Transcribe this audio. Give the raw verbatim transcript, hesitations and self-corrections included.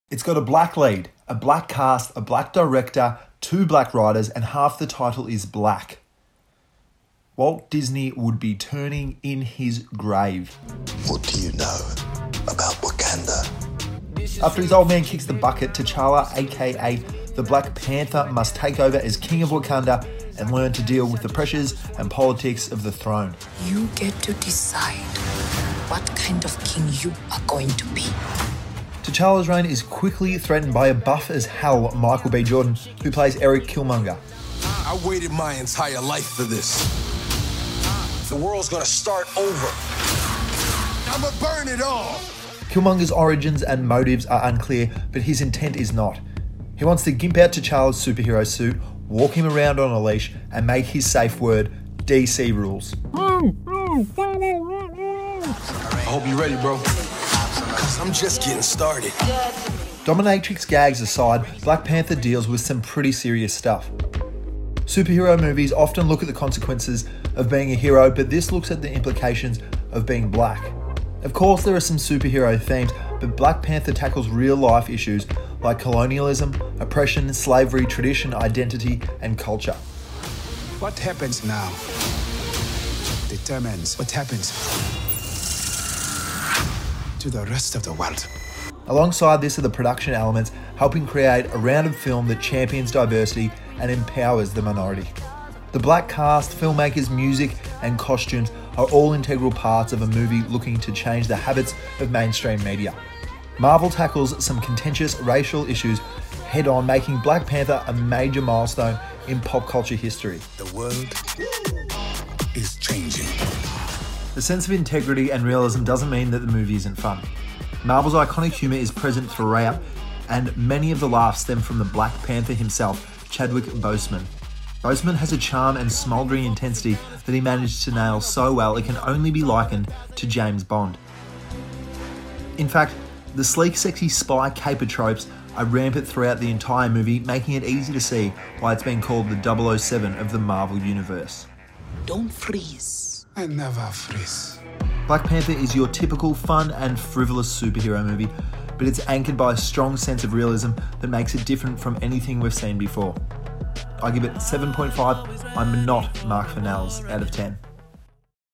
It's got a black lead, a black cast, a black director, two black writers, and half the title is black. Walt Disney would be turning in his grave. What do you know about Wakanda? After his old man kicks the bucket, T'Challa, aka the Black Panther, must take over as King of Wakanda and learn to deal with the pressures and politics of the throne. You get to decide what kind of king you are going to be. T'Challa's reign is quickly threatened by a buff as hell Michael B. Jordan, who plays Eric Killmonger. I waited my entire life for this. The world's gonna start over. I'ma burn it all. Killmonger's origins and motives are unclear, but his intent is not. He wants to gimp out T'Challa's superhero suit, walk him around on a leash, and make his safe word, D C rules. I hope you're ready, bro. Cause I'm just getting started. Dominatrix gags aside, Black Panther deals with some pretty serious stuff. Superhero movies often look at the consequences of being a hero, but this looks at the implications of being black. Of course, there are some superhero themes, but Black Panther tackles real-life issues like colonialism, oppression, slavery, tradition, identity, and culture. What happens now determines what happens to the rest of the world. Alongside this are the production elements, helping create a rounded film that champions diversity and empowers the minority. The black cast, filmmakers, music, and costumes are all integral parts of a movie looking to change the habits of mainstream media. Marvel tackles some contentious racial issues head-on, making Black Panther a major milestone in pop culture history. The world is changing. The sense of integrity and realism doesn't mean that the movie isn't fun. Marvel's iconic humour is present throughout, and many of the laughs stem from the Black Panther himself, Chadwick Boseman. Boseman has a charm and smouldering intensity that he managed to nail so well it can only be likened to James Bond. In fact, the sleek, sexy spy caper tropes are rampant throughout the entire movie, making it easy to see why it's been called the double oh seven of the Marvel Universe. Don't freeze. I never freeze. Black Panther is your typical fun and frivolous superhero movie, but it's anchored by a strong sense of realism that makes it different from anything we've seen before. I give it seven point five. I'm not Mark Fennells out of ten.